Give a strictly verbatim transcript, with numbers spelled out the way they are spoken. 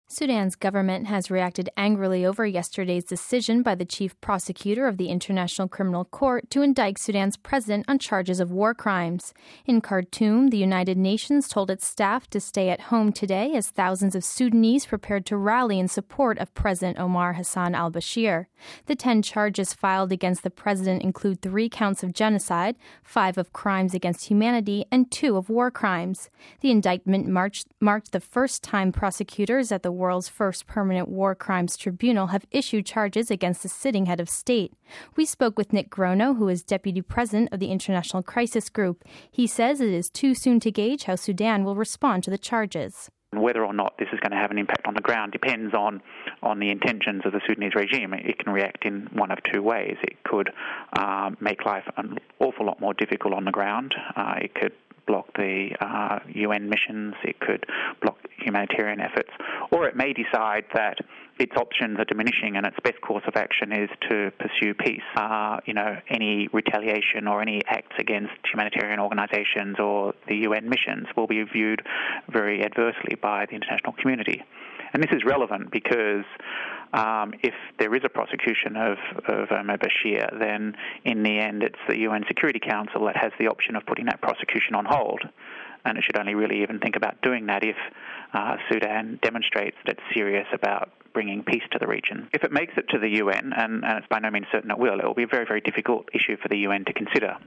Sudan's government has reacted angrily over yesterday's decision by the chief prosecutor of the International Criminal Court to indict Sudan's president on charges of war crimes. In Khartoum, the United Nations told its staff to stay at home today as thousands of Sudanese prepared to rally in support of President Omar Hassan al-Bashir. The ten charges filed against the president include three counts of genocide, five of crimes against humanity, and two of war crimes. The indictment marched, marked the first time prosecutors at the world's first permanent war crimes tribunal have issued charges against the sitting head of state. We spoke with Nick Grono, who is deputy president of the International Crisis Group. He says it is too soon to gauge how Sudan will respond to the charges. Whether or not this is going to have an impact on the ground depends on, on the intentions of the Sudanese regime. It can react in one of two ways. It could uh, make life an awful lot more difficult on the ground. Uh, it could block the uh, U N missions, it could block humanitarian efforts, or it may decide that its options are diminishing and its best course of action is to pursue peace. Uh, you know, any retaliation or any acts against humanitarian organizations or the U N missions will be viewed very adversely by the international community. And this is relevant because um, if there is a prosecution of, of Omar Bashir, then in the end it's the U N Security Council that has the option of putting that prosecution on hold. And it should only really even think about doing that if uh, Sudan demonstrates that it's serious about bringing peace to the region. If it makes it to the U N, and, and it's by no means certain it will, it will be a very, very difficult issue for the U N to consider.